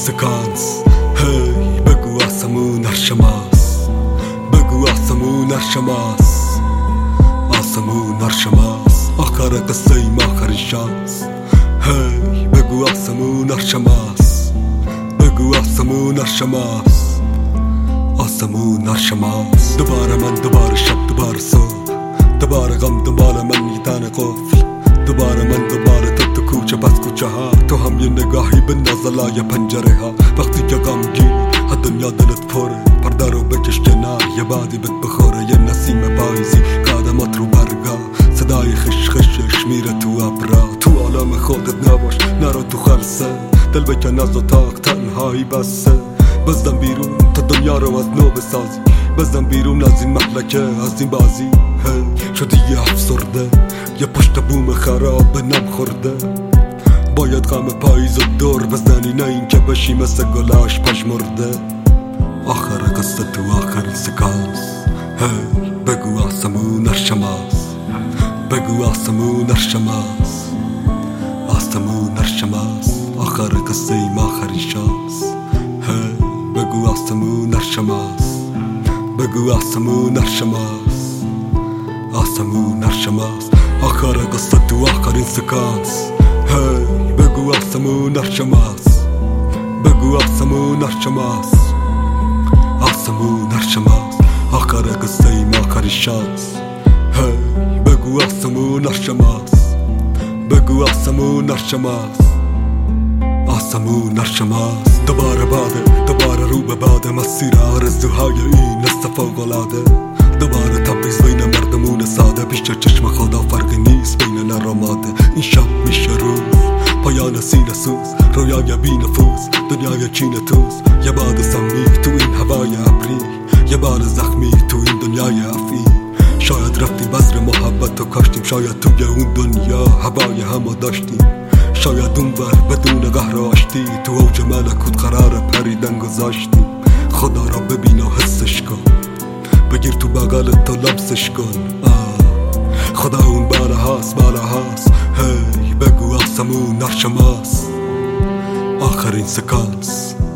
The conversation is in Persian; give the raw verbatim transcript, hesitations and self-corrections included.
سکانس. هی بگو آسمون هرشماست، بگو آسمون هرشماست، آسمون هرشماست، آخر قصه ایم آخرین شانس. هی بگو آسمون هرشماست، بگو آسمون هرشماست، آسمون هرشماست. دوباره من، دوباره شب، دوباره صبح، دوباره غم دنبال من یه قفل، دوباره من، دوباره تو تو کوچه بس کوچه ها، تو هم یه نگاهی به نازلای پنجره ها. وقتی که غمگین ها دنیا دلت پره، پرده رو بکش کنار، یه بادی بهت بخوره، یه نسیم پاییزی قدمات رو برگا، صدای خش خشش میره تو ابرا. تو عالم خودت نباش، نرو تو خلصه، دل بکن از اتاق تنهایی بسه. بزن بیرون تا دنیا رو از نو بسازی، بزن بیرون از این محلکه، از این بازی. هی شدی یه افسرده، یه پشت بوم خراب به نم خورده. باید غم پاییز و دور بزنی، نه این که بشی مثل گلاش پژمرده. آخر قصه تو آخرین سکانس. هی بگو آسمون هرشماست، بگو آسمون هرشماست، آسمون هرشماست، آخر قصه ایم آخرین شانس. هی بگو آسمون هرشماست، بگو آسمون هرشماست، آسمون هرشماست، آخر قصه تو آخرین سکانس. هی بگو آسمون هرشماست، بگو آسمون هرشماست، آسمون هرشماست، آخر قصه ایم آخرین شانس. هی بگو آسمون هرشماست، بگو آسمون هرشماست، آسمون هرشماست. دوباره باده، دوباره رو به باده، مسیر آرزوهای این است فوق‌العاده. دوباره تبریز بین مردمون ساده، پیش چشم خدا فرقی نیست بین نر و ماده. این شب میشه روز، پایان سینه سوز، رویای بی نفوذ، دنیای چین توز. یه باد سمی تو این هوای ابری، یه بال زخمی تو این دنیای افی. شاید رفتیم بذر محبت و کاشتیم، شاید توی اون دنیا هوای همو داشتیم، شاید اونور بدون قهر و آشتی تو اوج ملکوت قرار پریدن گذاشتیم. خدا را ببین و حسش کن، بگیر تو بغلت و لمسش کن. آه. خدا اون بالا هاست، بالا هاست. هی بگو آسمون هرشماست، آخرین سکانس.